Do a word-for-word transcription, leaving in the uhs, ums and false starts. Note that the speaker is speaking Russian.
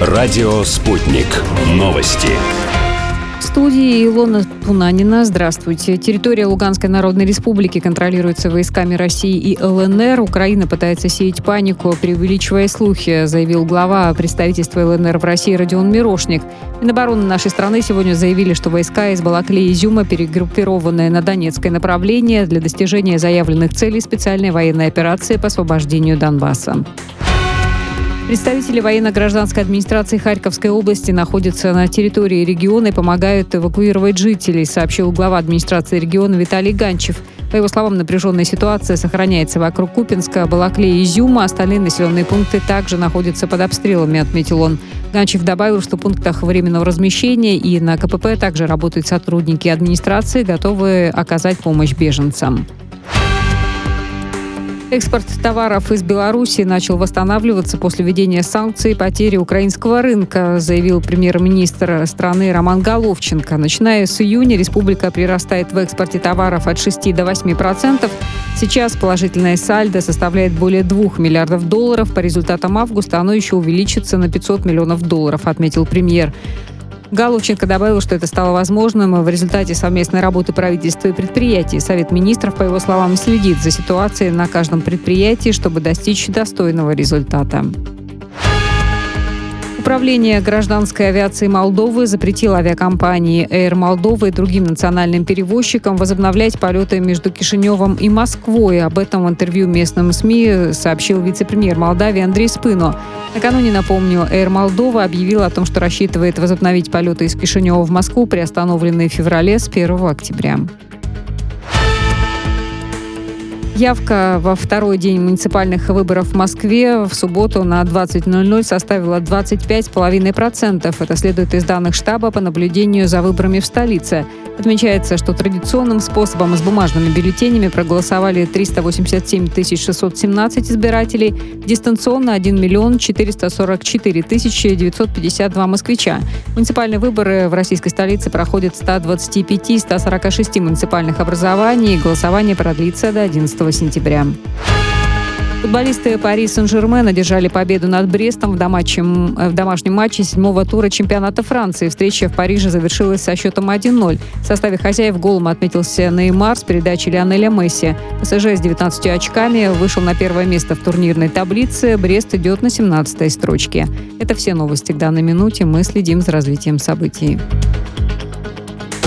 Радио «Спутник». Новости. В студии Илона Пунанина. Здравствуйте. Территория Луганской Народной Республики контролируется войсками России и ЛНР. Украина пытается сеять панику, преувеличивая слухи, заявил глава представительства ЛНР в России Родион Мирошник. Минобороны нашей страны сегодня заявили, что войска из Балаклеи и Изюма, перегруппированные на Донецкое направление для достижения заявленных целей специальной военной операции по освобождению Донбасса. Представители военно-гражданской администрации Харьковской области находятся на территории региона и помогают эвакуировать жителей, сообщил глава администрации региона Виталий Ганчев. По его словам, напряженная ситуация сохраняется вокруг Купинска, Балаклеи и Изюма. Остальные населенные пункты также находятся под обстрелами, отметил он. Ганчев добавил, что в пунктах временного размещения и на КПП также работают сотрудники администрации, готовые оказать помощь беженцам. Экспорт товаров из Беларуси начал восстанавливаться после введения санкций и потери украинского рынка, заявил премьер-министр страны Роман Головченко. Начиная с июня республика прирастает в экспорте товаров от шести до восьми процентов. Сейчас положительное сальдо составляет более двух миллиардов долларов. По результатам августа оно еще увеличится на пятьсот миллионов долларов, отметил премьер. Головченко добавил, что это стало возможным в результате совместной работы правительства и предприятий. Совет министров, по его словам, следит за ситуацией на каждом предприятии, чтобы достичь достойного результата. Управление гражданской авиации Молдовы запретило авиакомпании Air Moldova и другим национальным перевозчикам возобновлять полеты между Кишиневом и Москвой. Об этом в интервью местным СМИ сообщил вице-премьер Молдавии Андрей Спыно. Накануне, напомню, Air Moldova объявила о том, что рассчитывает возобновить полеты из Кишинева в Москву, приостановленные в феврале с первого октября. Явка во второй день муниципальных выборов в Москве в субботу на двадцать ноль ноль составила двадцать пять целых пять десятых процента. Это следует из данных штаба по наблюдению за выборами в столице. Отмечается, что традиционным способом с бумажными бюллетенями проголосовали триста восемьдесят семь тысяч шестьсот семнадцать избирателей, дистанционно один миллион четыреста сорок четыре тысячи девятьсот пятьдесят два москвича. Муниципальные выборы в российской столице проходят в ста двадцати пяти - ста сорока шести муниципальных образований. Голосование продлится до одиннадцатого сентября. Футболисты Пари Сен-Жермен одержали победу над Брестом в домашнем, в домашнем матче седьмого тура чемпионата Франции. Встреча в Париже завершилась со счетом один ноль. В составе хозяев голом отметился Неймар с передачи Лионеля Месси. ПСЖ с девятнадцатью очками вышел на первое место в турнирной таблице. Брест идет на семнадцатой строчке. Это все новости к данной минуте. Мы следим за развитием событий.